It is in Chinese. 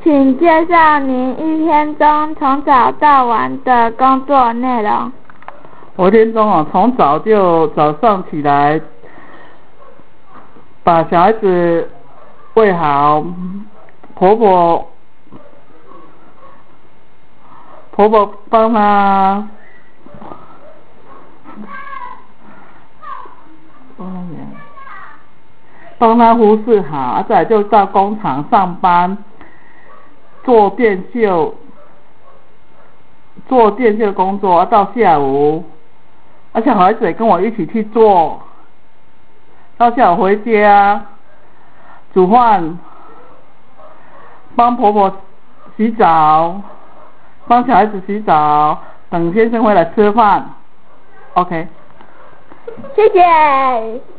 请介绍您一天中从早到晚的工作内容。 我一天中从早上起来，把小孩子喂好，婆婆帮他服侍好，再来就到工厂上班，做电绣工作，到下午，小孩子也跟我一起去做，到下午回家煮饭，帮婆婆洗澡，帮小孩子洗澡，等先生回来吃饭。OK。 谢谢。